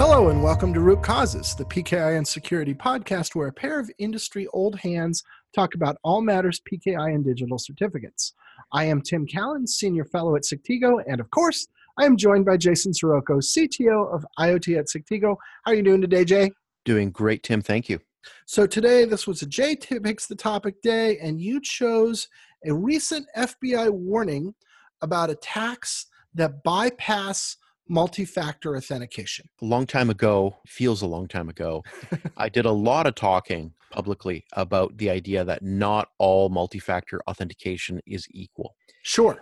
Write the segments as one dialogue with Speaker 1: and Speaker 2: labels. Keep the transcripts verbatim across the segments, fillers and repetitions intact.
Speaker 1: Hello and welcome to Root Causes, the P K I and Security podcast where a pair of industry old hands talk about all matters P K I and digital certificates. I am Tim Callan, Senior Fellow at Sectigo, and of course, I am joined by Jason Sirocco, C T O of IoT at Sectigo. How are you doing today, Jay?
Speaker 2: Doing great, Tim. Thank you.
Speaker 1: So today, this was a Jay Picks the Topic day, and you chose a recent F B I warning about attacks that bypass multi-factor authentication.
Speaker 2: A long time ago, feels a long time ago, I did a lot of talking publicly about the idea that not all multi-factor authentication is equal.
Speaker 1: Sure.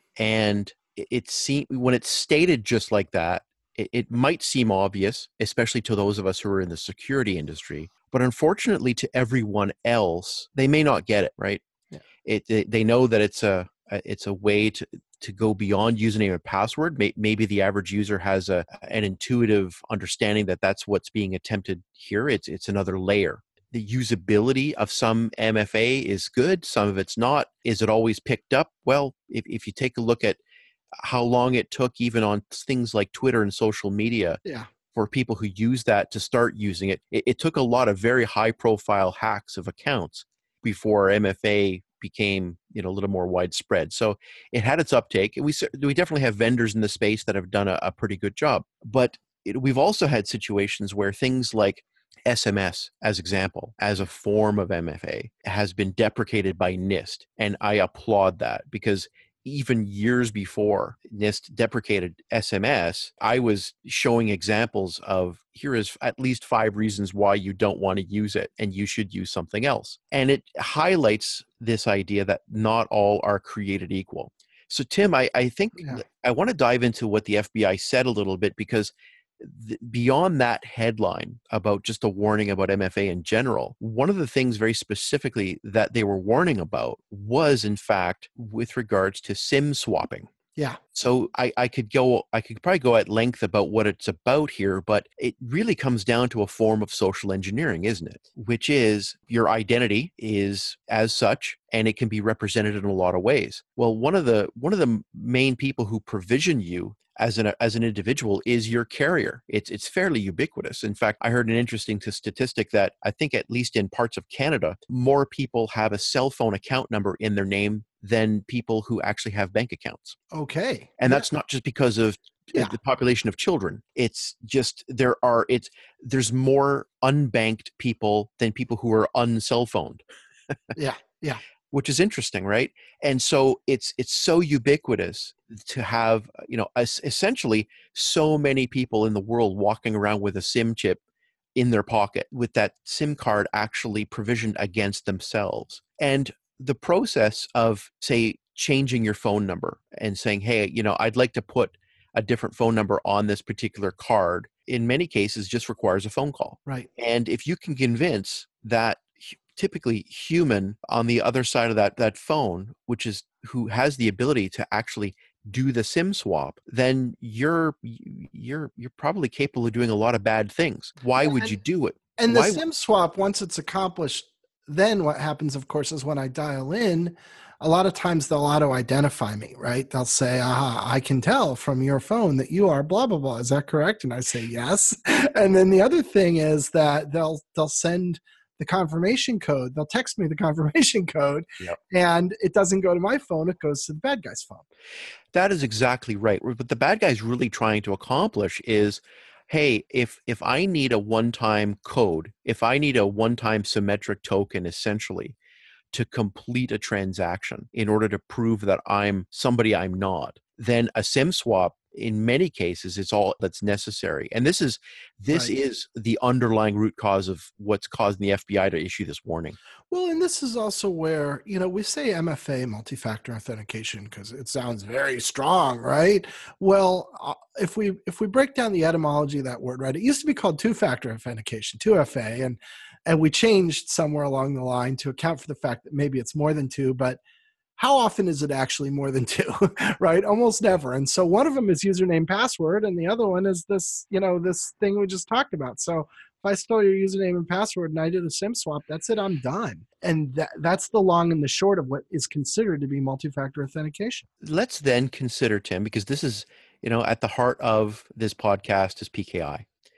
Speaker 2: And it, it seemed, when it's stated just like that, it, it might seem obvious, especially to those of us who are in the security industry. But unfortunately, to everyone else, they may not get it, right?
Speaker 1: Yeah.
Speaker 2: It, they, they know that it's a it's a way to to go beyond username and password. Maybe the average user has a an intuitive understanding that that's what's being attempted here. It's it's another layer. The usability of some M F A is good, some of it's not. Is it always picked up? Well, if, if you take a look at how long it took even on things like Twitter and social media
Speaker 1: yeah.
Speaker 2: for people who use that to start using it, it, it took a lot of very high profile hacks of accounts before M F A became, you know, a little more widespread. So it had its uptake. We we definitely have vendors in the space that have done a, a pretty good job. But it, we've also had situations where things like S M S, as example, as a form of M F A, has been deprecated by NIST. And I applaud that, because even years before NIST deprecated S M S, I was showing examples of, here is at least five reasons why you don't want to use it and you should use something else. And it highlights this idea that not all are created equal. So Tim, I, I think
Speaker 1: Yeah.
Speaker 2: I want to dive into what the F B I said a little bit, because th- beyond that headline about just a warning about M F A in general, one of the things very specifically that they were warning about was, in fact, with regards to SIM swapping.
Speaker 1: Yeah.
Speaker 2: So I, I could go, I could probably go at length about what it's about here, but it really comes down to a form of social engineering, isn't it? Which is your identity is as such, and it can be represented in a lot of ways. Well, one of the one of the main people who provision you as an as an individual is your carrier. It's it's fairly ubiquitous. In fact, I heard an interesting t- statistic that I think at least in parts of Canada, more people have a cell phone account number in their name than people who actually have bank accounts.
Speaker 1: Okay.
Speaker 2: And
Speaker 1: yeah.
Speaker 2: that's not just because of
Speaker 1: Yeah.
Speaker 2: the population of children. It's just there are it's there's more unbanked people than people who are uncell phoned.
Speaker 1: Yeah. Yeah.
Speaker 2: Which is interesting, right? And so it's it's so ubiquitous to have, you know, es- essentially so many people in the world walking around with a SIM chip in their pocket, with that SIM card actually provisioned against themselves. And the process of, say, changing your phone number and saying, hey, you know, I'd like to put a different phone number on this particular card, in many cases just requires a phone call.
Speaker 1: Right.
Speaker 2: And if you can convince that typically human on the other side of that that phone, which is who has the ability to actually do the SIM swap, then you're you're you're probably capable of doing a lot of bad things. Why
Speaker 1: Yeah,
Speaker 2: would
Speaker 1: and,
Speaker 2: you do it?
Speaker 1: And
Speaker 2: Why?
Speaker 1: the SIM swap, once it's accomplished, then what happens, of course, is when I dial in, a lot of times they'll auto-identify me, right? They'll say, aha, I can tell from your phone that you are blah, blah, blah. Is that correct? And I say, yes. And then the other thing is that they'll they'll send the confirmation code. They'll text me the confirmation code,
Speaker 2: Yep.
Speaker 1: and it doesn't go to my phone. It goes to the bad guy's phone.
Speaker 2: That is exactly right. What the bad guy's really trying to accomplish is, hey, if if I need a one-time code, if I need a one-time symmetric token, essentially, to complete a transaction in order to prove that I'm somebody I'm not, then a SIM swap, in many cases, it's all that's necessary. And this is this
Speaker 1: Right.
Speaker 2: is the underlying root cause of what's causing the F B I to issue this warning.
Speaker 1: Well, and this is also where, you know, we say M F A, multi-factor authentication, because it sounds very strong, right? Well, uh, if we if we break down the etymology of that word, right, it used to be called two-factor authentication, two F A, and and we changed somewhere along the line to account for the fact that maybe it's more than two, but how often is it actually more than two, right? Almost never. And so one of them is username password, and the other one is this, you know, this thing we just talked about. So if I stole your username and password and I did a SIM swap, that's it, I'm done. And that, that's the long and the short of what is considered to be multi-factor authentication.
Speaker 2: Let's then consider, Tim, because this is, you know, at the heart of this podcast is P K I.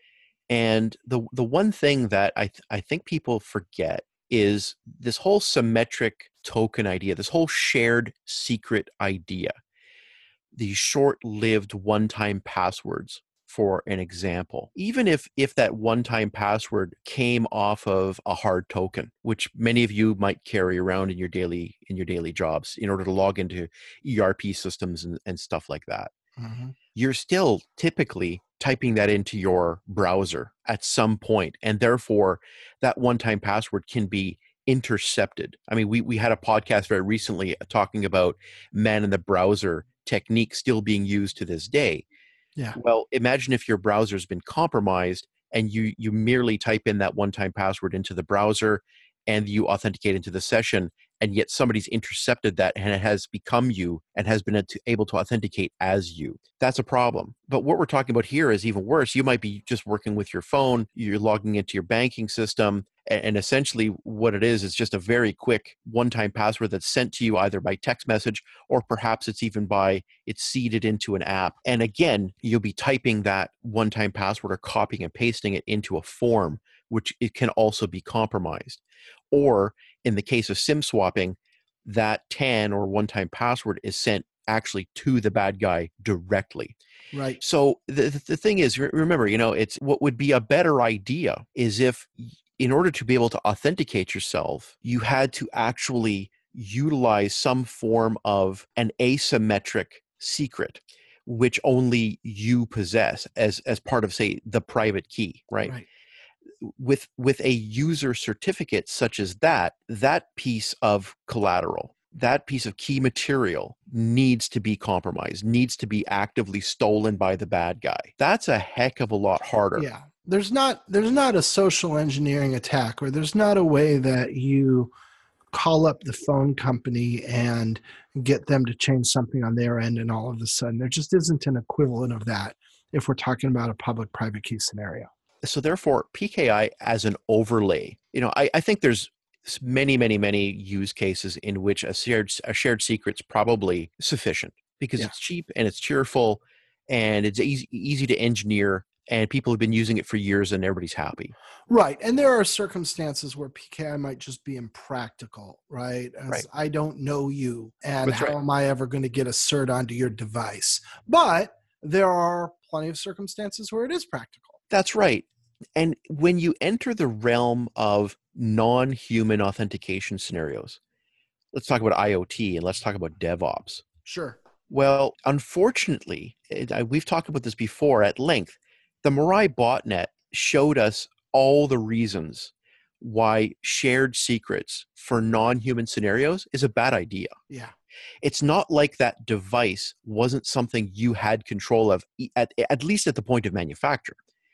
Speaker 2: And the the one thing that I th- I think people forget is this whole symmetric token idea, this whole shared secret idea, these short-lived one-time passwords, for an example. Even if if that one-time password came off of a hard token, which many of you might carry around in your daily in your daily jobs in order to log into E R P systems and, and stuff like that,
Speaker 1: Hmm.
Speaker 2: you're still typically typing that into your browser at some point, and therefore that one-time password can be intercepted. I mean, we, we had a podcast very recently talking about man in the browser technique still being used to this day.
Speaker 1: Yeah.
Speaker 2: Well, imagine if your browser's been compromised and you you merely type in that one-time password into the browser and you authenticate into the session, and yet somebody's intercepted that and it has become you and has been able to authenticate as you. That's a problem. But what we're talking about here is even worse. You might be just working with your phone, you're logging into your banking system, and essentially what it is is just a very quick one-time password that's sent to you either by text message or perhaps it's even by it's seeded into an app. And again, you'll be typing that one-time password or copying and pasting it into a form, which it can also be compromised. Or in the case of SIM swapping, that T A N or one-time password is sent actually to the bad guy directly.
Speaker 1: Right.
Speaker 2: So the, the thing is, remember, you know, it's what would be a better idea is if in order to be able to authenticate yourself, you had to actually utilize some form of an asymmetric secret, which only you possess as, as part of, say, the private key, right?
Speaker 1: Right.
Speaker 2: With with a user certificate such as that, that piece of collateral, that piece of key material needs to be compromised, needs to be actively stolen by the bad guy. That's a heck of a lot harder.
Speaker 1: Yeah. There's not there's not a social engineering attack, or there's not a way that you call up the phone company and get them to change something on their end, and all of a sudden there just isn't an equivalent of that if we're talking about a public private key scenario.
Speaker 2: So therefore, P K I as an overlay, you know, I, I think there's many, many, many use cases in which a shared a shared secret's probably sufficient because
Speaker 1: Yeah.
Speaker 2: it's cheap and it's cheerful and it's easy easy to engineer and people have been using it for years and everybody's happy.
Speaker 1: Right. And there are circumstances where P K I might just be impractical, right? As
Speaker 2: Right.
Speaker 1: I don't know you, and
Speaker 2: That's
Speaker 1: how
Speaker 2: right.
Speaker 1: am I ever going to get a cert onto your device? But there are plenty of circumstances where it is practical.
Speaker 2: That's right. And when you enter the realm of non-human authentication scenarios, let's talk about IoT and let's talk about DevOps.
Speaker 1: Sure.
Speaker 2: Well, unfortunately, it, I, we've talked about this before at length. The Mirai botnet showed us all the reasons why shared secrets for non-human scenarios is a bad idea.
Speaker 1: Yeah.
Speaker 2: It's not like that device wasn't something you had control of, at, at least at the point of manufacture.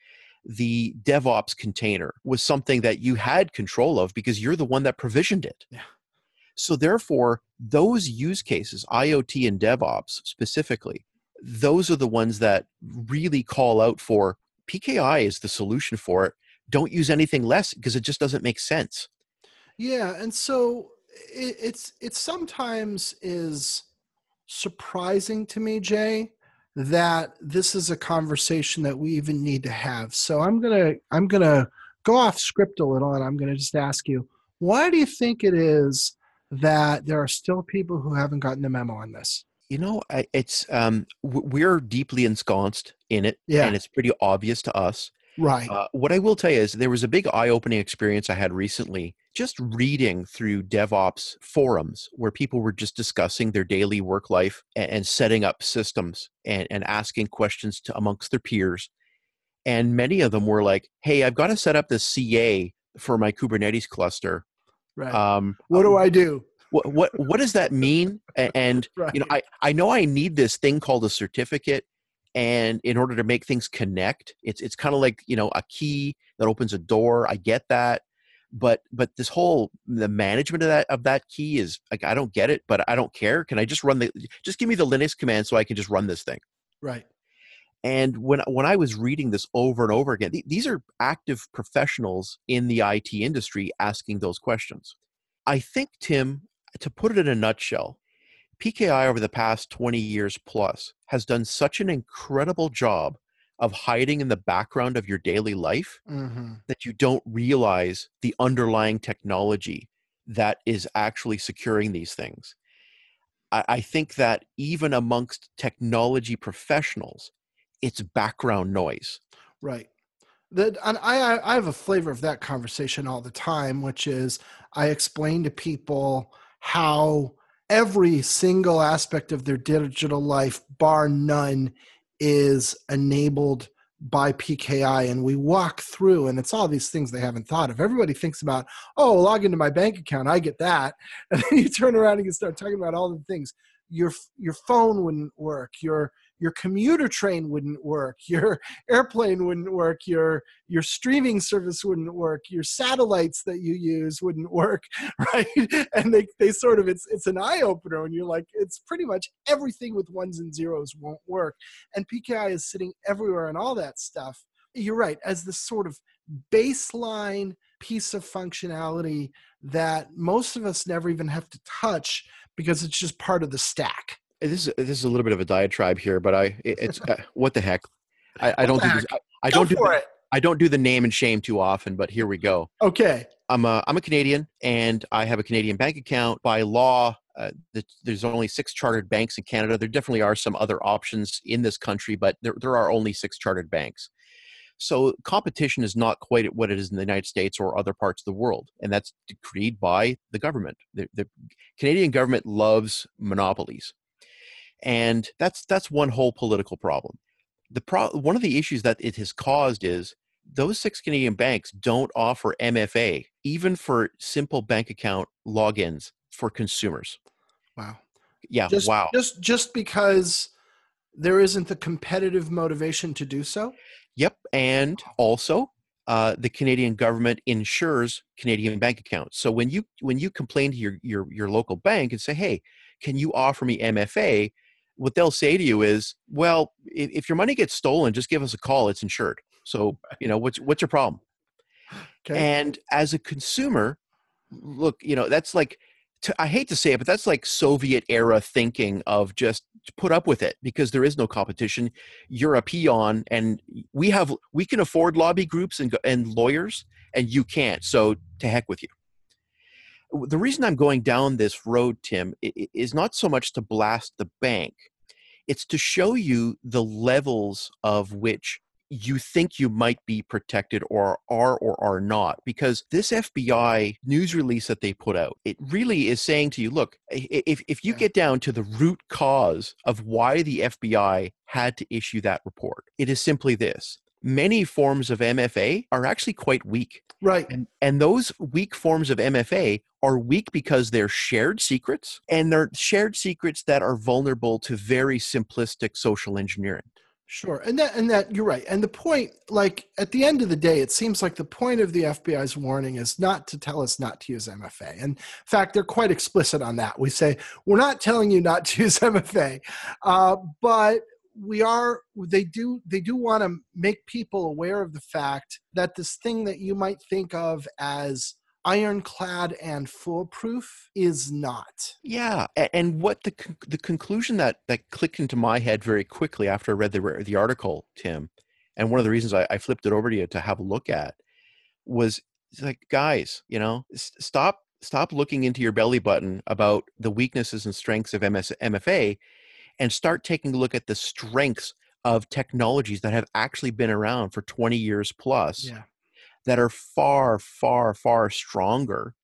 Speaker 2: The DevOps container was something that you had control of because you're the one that provisioned it.
Speaker 1: Yeah.
Speaker 2: So therefore, those use cases, IoT and DevOps specifically, those are the ones that really call out for P K I is the solution for it. Don't use anything less because it just doesn't make sense.
Speaker 1: Yeah. And so it, it's it sometimes is surprising to me, Jay, that this is a conversation that we even need to have. So I'm gonna I'm gonna go off script a little, and I'm gonna just ask you, why do you think it is that there are still people who haven't gotten the memo on this?
Speaker 2: You know, I, it's um, w- we're deeply ensconced in it,
Speaker 1: Yeah.
Speaker 2: and it's pretty obvious to us.
Speaker 1: Right.
Speaker 2: Uh, what I will tell you is there was a big eye-opening experience I had recently just reading through DevOps forums where people were just discussing their daily work life and, and setting up systems and, and asking questions to amongst their peers. And many of them were like, hey, I've got to set up this C A for my Kubernetes cluster.
Speaker 1: Right.
Speaker 2: Um,
Speaker 1: What do I do?
Speaker 2: what, what, what does that mean? A- And,
Speaker 1: Right.
Speaker 2: you know, I, I know I need this thing called a certificate. And in order to make things connect, it's it's kind of like, you know, a key that opens a door. I get that, but but this whole the management of that of that key is like I don't get it, but I don't care. Can I just run the just give me the Linux command so I can just run this thing?
Speaker 1: Right.
Speaker 2: And when when I was reading this over and over again, th- these are active professionals in the I T industry asking those questions. I think, Tim, to put it in a nutshell, P K I over the past twenty years plus has done such an incredible job of hiding in the background of your daily life
Speaker 1: Mm-hmm.
Speaker 2: that you don't realize the underlying technology that is actually securing these things. I, I think that even amongst technology professionals, it's background noise.
Speaker 1: Right. That, and I, I have a flavor of that conversation all the time, which is I explain to people how every single aspect of their digital life, bar none, is enabled by P K I. And we walk through, and it's all these things they haven't thought of. Everybody thinks about, oh, log into my bank account, I get that. And then you turn around and you start talking about all the things. Your your phone wouldn't work. Your your commuter train wouldn't work. Your airplane wouldn't work. Your your streaming service wouldn't work. Your satellites that you use wouldn't work, right? And they, they sort of, it's it's an eye opener, and you're like, it's pretty much everything with ones and zeros won't work. And P K I is sitting everywhere and all that stuff. You're right, as this sort of baseline piece of functionality that most of us never even have to touch because it's just part of the stack.
Speaker 2: This is this is a little bit of a diatribe here, but I it- it's uh, what the heck. I, I don't do this. I, I
Speaker 1: Go
Speaker 2: don't do
Speaker 1: for
Speaker 2: the,
Speaker 1: it.
Speaker 2: I don't do the name and shame too often, but here we go.
Speaker 1: Okay.
Speaker 2: I'm a I'm a Canadian, and I have a Canadian bank account. By law, uh, the, there's only six chartered banks in Canada. There definitely are some other options in this country, but there there are only six chartered banks. So competition is not quite what it is in the United States or other parts of the world, and that's decreed by the government. The, the Canadian government loves monopolies, and that's that's one whole political problem. The pro- one of the issues that it has caused is those six Canadian banks don't offer M F A, even for simple bank account logins for consumers.
Speaker 1: Wow.
Speaker 2: Yeah,
Speaker 1: Just
Speaker 2: wow.
Speaker 1: just just because there isn't the competitive motivation to do so?
Speaker 2: Yep, and also uh, the Canadian government insures Canadian bank accounts. So when you when you complain to your your your local bank and say, "Hey, can you offer me M F A?" What they'll say to you is, "Well, if, if your money gets stolen, just give us a call. It's insured. So you know what's what's your problem?"
Speaker 1: Okay.
Speaker 2: And as a consumer, look, you know that's like to, I hate to say it, but that's like Soviet era thinking of just put up with it because there is no competition. You're a peon, and we have we can afford lobby groups and and lawyers, and you can't. So to heck with you. The reason I'm going down this road, Tim, is not so much to blast the bank. It's to show you the levels of which you think you might be protected or are or are not. Because this F B I news release that they put out, it really is saying to you, look, if, if you
Speaker 1: Yeah.
Speaker 2: get down to the root cause of why the F B I had to issue that report, it is simply this. Many forms of M F A are actually quite weak.
Speaker 1: Right.
Speaker 2: And, and those weak forms of M F A are weak because they're shared secrets, and they're shared secrets that are vulnerable to very simplistic social engineering.
Speaker 1: Sure. And that and that you're right. And the point, like at the end of the day, it seems like the point of the F B I's warning is not to tell us not to use M F A. And in fact, they're quite explicit on that. We say, we're not telling you not to use M F A. Uh, but we are they do they do want to make people aware of the fact that this thing that you might think of as ironclad and foolproof is not.
Speaker 2: Yeah, a- and what the con- the conclusion that that clicked into my head very quickly after I read the the article, Tim, and one of the reasons I, I flipped it over to you to have a look at was it's like, guys, you know, s- stop stop looking into your belly button about the weaknesses and strengths of M S, M F A, and start taking a look at the strengths of technologies that have actually been around for twenty years plus
Speaker 1: Yeah.
Speaker 2: that are far, far, far stronger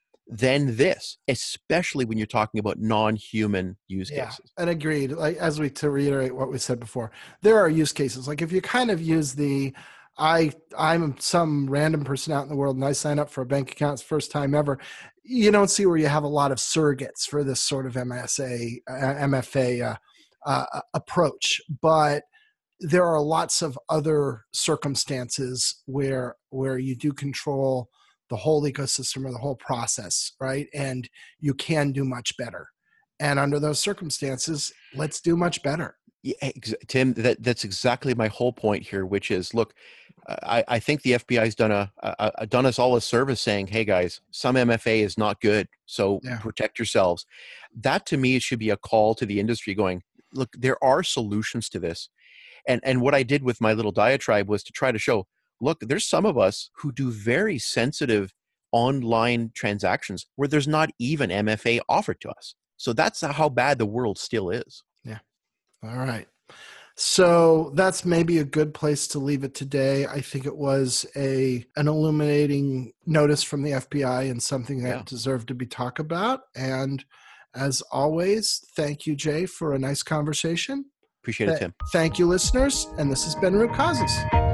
Speaker 2: than this, especially when you're talking about non-human use
Speaker 1: Yeah,
Speaker 2: cases.
Speaker 1: and agreed. Like as we to reiterate what we said before, there are use cases. Like if you kind of use the, I I'm some random person out in the world and I sign up for a bank account, it's the first time ever. You don't see where you have a lot of surrogates for this sort of M S A, uh, M F A uh, uh, approach, but there are lots of other circumstances where where you do control the whole ecosystem or the whole process, right? And you can do much better. And under those circumstances, let's do much better.
Speaker 2: Yeah, ex- Tim, that that's exactly my whole point here, which is, look, I, I think the F B I's done a, a, a done us all a service saying, hey guys, some M F A is not good, so
Speaker 1: Yeah.
Speaker 2: protect yourselves. That to me should be a call to the industry going, look, there are solutions to this. And and what I did with my little diatribe was to try to show, look, there's some of us who do very sensitive online transactions where there's not even M F A offered to us. So that's how bad the world still is.
Speaker 1: Yeah. All right. So that's maybe a good place to leave it today. I think it was a an illuminating notice from the F B I and something that
Speaker 2: Yeah.
Speaker 1: deserved to be talked about. And as always, thank you, Jay, for a nice conversation.
Speaker 2: Appreciate it, Tim.
Speaker 1: Thank you, listeners. And this has been Root Causes.